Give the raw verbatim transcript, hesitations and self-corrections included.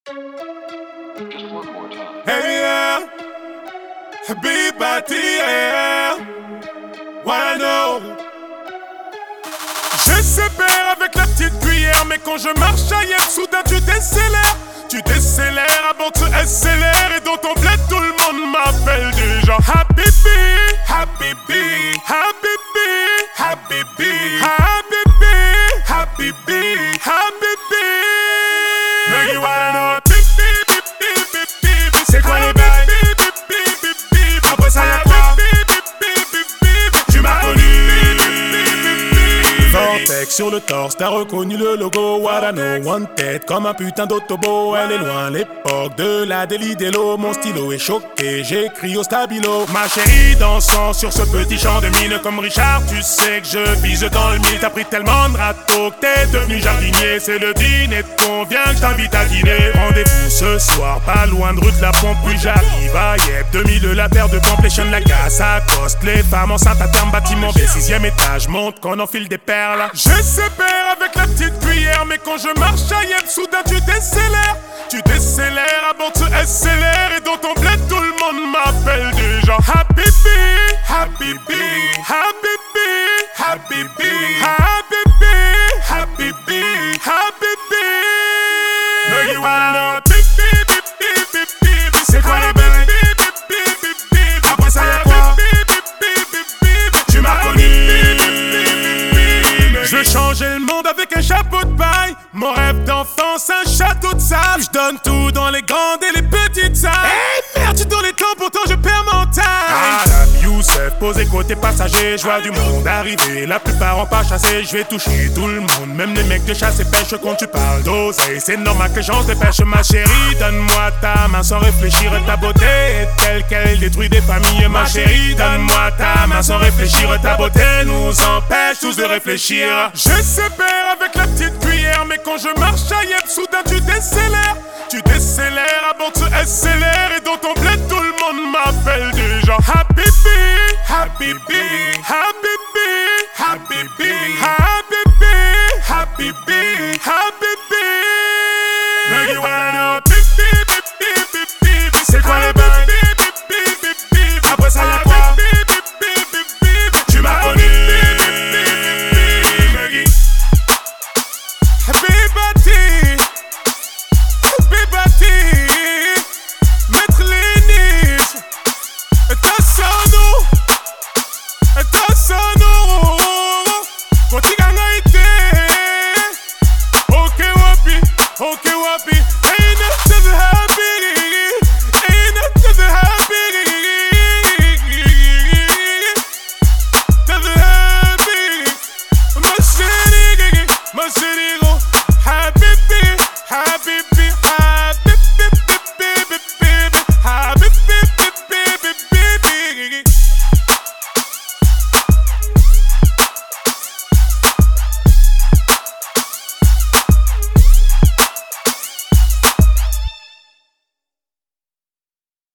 Just one more time. Hey yeah, Habibati yeah, wanna know. Je sais faire avec la petite cuillère, mais quand je marche ailleurs, soudain tu décélères. Tu décélères avant de se S L R, et dans ton bled tout le monde m'appelle déjà Habibi, Habibi, Habibi, Habibi, Habibi, Habibi, Habibi. Mais you wanna know. C'est quoi les bails? Après ça y'a quoi? Tu m'as connu. Vortex sur le torse, t'as reconnu le logo. What I know, one tête comme un putain d'autobo. Elle est loin l'époque de la délit d'Elo. Mon stylo est choqué, j'écris au stabilo. Ma chérie dansant sur ce petit champ de mine. Comme Richard, tu sais que je vise dans le mille. T'as pris tellement de râteaux que t'es devenu jardinier. C'est le dîner de convient que je t'invite à dîner. Rendez-vous ce soir, pas loin de rue de la Pompe. Puis j'arrive à Yep, deux mille la paire de completion, la casse à coste. Les femmes enceintes à terme, bâtiment B, sixième étage. Monte qu'on enfile des perles. Je sais faire avec la petite cuillère, mais quand je marche à Yep, soudain tu décélères. Tu décélères avant de se S L R, et dans ton bled tout le monde m'appelle déjà Habibi, Habibi, Habibi, Habibi, Habibi, Habibi, Habibi. No you wanna know. C'est quoi les bails? Après ça y'a quoi? Tu m'as connu. Je veux changer le monde avec un chapeau de paille. Mon rêve d'enfance, un château de sable. Je donne tout dans les grandes et les petites salles. Hey merde, tu donnes les temps, pourtant je perds mon time. Madame Youssef, posé côté passager. Je vois du monde arriver, la plupart ont pas chassé. Je vais toucher tout le monde, même les mecs de chasse et pêche. Quand tu parles d'oseille, c'est normal que les gens se dépêchent. Ma chérie, donne-moi ta main sans réfléchir. Ta beauté est telle qu'elle détruit des familles. Ma chérie, donne-moi ta main sans réfléchir. Ta beauté nous empêche tous de réfléchir. Je sais faire avec la petite cuillère, mais quand je marche à Yep, soudain tu décélères. Tu décélères avant de se S L R, et dans ton bled tout le monde m'appelle déjà Habibi, Habibi, Habibi, Habibi, Habibi, Habibi, Habibi. No you wanna know.